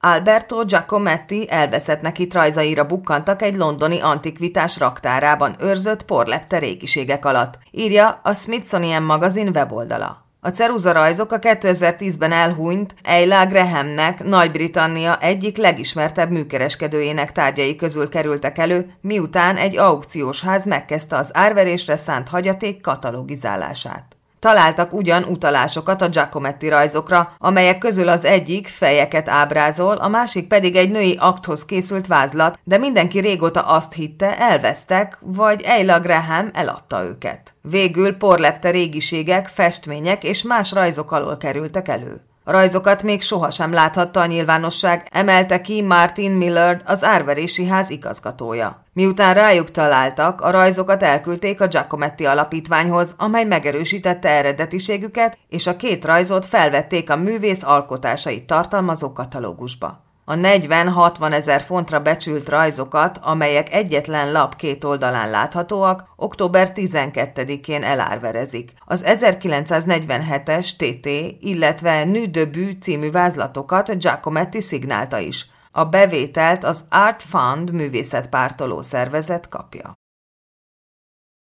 Alberto Giacometti elveszett itt rajzaira bukkantak egy londoni antikvitás raktárában őrzött porlepte régiségek alatt, írja a Smithsonian magazin weboldala. A ceruzarajzok a 2010-ben elhunyt Ella Grahamnek, Nagy-Britannia egyik legismertebb műkereskedőjének tárgyai közül kerültek elő, miután egy aukciós ház megkezdte az árverésre szánt hagyaték katalogizálását. Találtak ugyan utalásokat a Giacometti rajzokra, amelyek közül az egyik fejeket ábrázol, a másik pedig egy női akthoz készült vázlat, de mindenki régóta azt hitte, elvesztek, vagy Ella Graham eladta őket. Végül porlepte régiségek, festmények és más rajzok alól kerültek elő. A rajzokat még sohasem láthatta a nyilvánosság, emelte ki Martin Millard, az árverési ház igazgatója. Miután rájuk találtak, a rajzokat elküldték a Giacometti alapítványhoz, amely megerősítette eredetiségüket, és a két rajzot felvették a művész alkotásait tartalmazó katalógusba. A 40-60 ezer fontra becsült rajzokat, amelyek egyetlen lap két oldalán láthatóak, október 12-én elárverezik. Az 1947-es TT, illetve Nuit debout című vázlatokat Giacometti szignálta is. A bevételt az Art Fund művészetpártoló szervezet kapja.